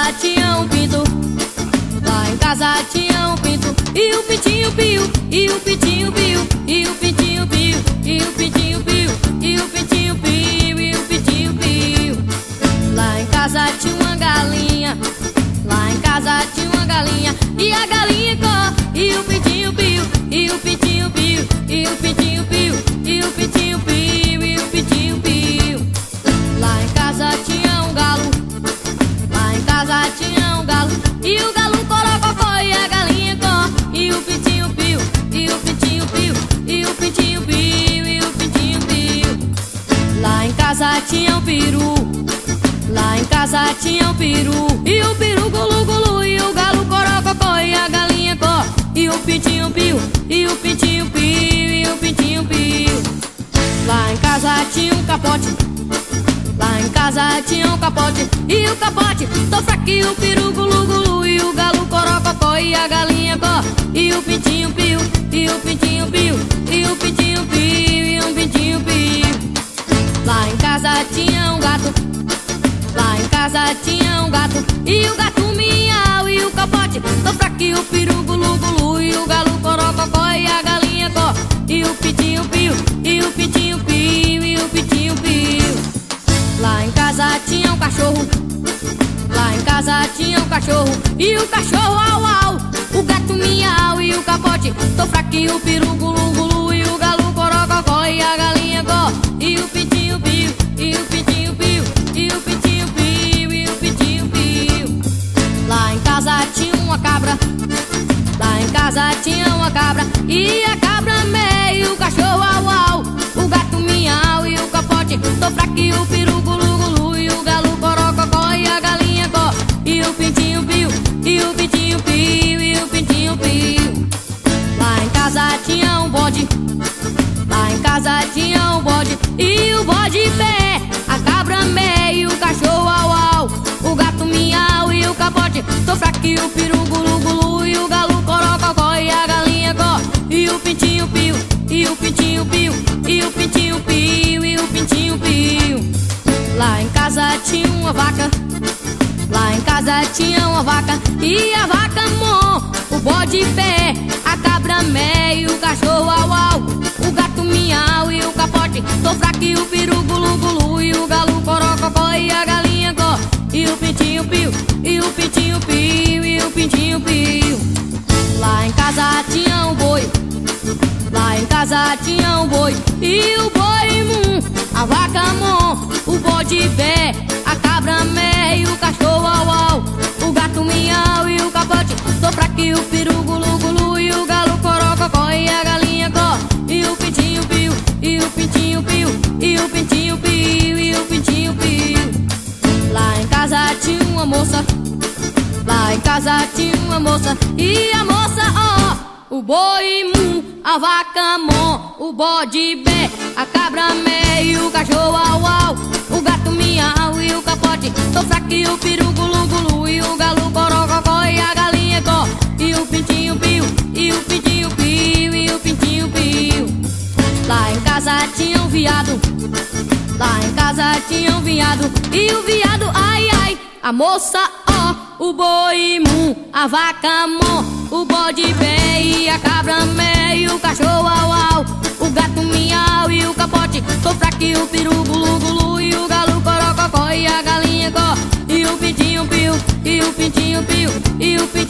tinha um pinto, lá em casa tinha um pinto, e o pintinho piu, e o pintinho piu, e o pintinho piu, e o pintinho piu, e o pintinho piu, e o pintinho piu. Lá em casa tinha uma galinha, lá em casa tinha uma galinha, e a galinha corre, e o pintinho piu, e o pintinho piu, e o pintinho piu, e o pintinho piu, e o pintinho piu. Lá em casa tinha um galo, lá em casa tinha um galo, e o galo corococó, e a galinha corre, e o pintinho piu, e o pintinho piu, e o pintinho piu, e o pintinho piu. Lá em casa tinha um peru, lá em casa tinha um peru, e o peru gulu gulu, e o galo corococó, e a galinha corre, e o pintinho piu, e o pintinho piu, e o pintinho piu. Lá em casa tinha um capote, lá em casa tinha um capote, e o capote tô fraquinho, o peru gulu gulu, e o galo corococó, e a galinha corre, e o pintinho piu, e o pintinho piu, e o pintinho piu, e o pintinho piu. Lá em casa tinha um gato, lá em casa tinha um gato, e o gato miau, e o capote tô fraquinho, o peru gulu gulu, e o galo corococó, e a galinha corre, e o pintinho piu, e o pintinho piu, e o pintinho piu. Lá em casa tinha um cachorro, lá em casa tinha um cachorro, e o cachorro au au, o gato miau, e o capote tô fraquinho, o peru gulu gulu, e o galo corococó, e a galinha corre, e o pintinho piu, e o pintinho piu, e o pintinho piu, e o pintinho piu. Lá em casa tinha uma cabra, lá em casa tinha uma cabra, e a cabra meio, o cachorro au au, o gato miau, e o capote tô fraquinho, o peru gulu gulu, e o galo corococó, e a galinha corre, e o pintinho piu, e o pintinho piu, e o pintinho piu. Lá em casa tinha um bode, lá em casa tinha um bode, e o bode pé, a cabra meio, o cachorro au au, o gato miau, e o capote tô fraquinho, o peru gulu gulu, e o galo corococó, e a galinha corre, e o pintinho piu, e o pintinho piu, e o pintinho piu, e o pintinho piu. Lá em casa tinha uma vaca, lá em casa tinha uma vaca, e a vaca mó, o bode pé, a cabra meio, o cachorro au au, o gato miau, e o capote tô fraquinho, o peru gulu gulu, e o galo corococó, e a galinha corre, e o pintinho piu, e o pintinho piu, e o pintinho piu. Lá em casa tinha um boi, lá em casa tinha um boi, e o boi a vaca mó, o bode pé, a cabra meio, o cachorro au au, o gato miau, e o capote tô fraquinho, o peru gulu gulu, e o galo corococó, e a galinha corre, e o pintinho piu, e o pintinho piu, e o pintinho piu, e o pintinho piu. Lá em casa tinha uma moça, lá em casa tinha uma moça, e a moça ó, o boi a vaca mó, o bode bé, a cabra meio, o cachorro au au, o gato miau, e o capote tô fraquinho, o peru gulu gulu, e o galo corococó, e a galinha corre, e o pintinho piu, e o pintinho piu, e o pintinho piu. Lá em casa tinha um viado, lá em casa tinha um viado, e o viado ai ai, a moça ó, o boi a vaca mó, o bode bé, e a cabra meio, o cachorro au au, o gato miau, e o capote tô fraquinho, o peru gulu gulu, e o galo corococó, e a galinha corre, e o pintinho piu, e o pintinho piu, e o pintinho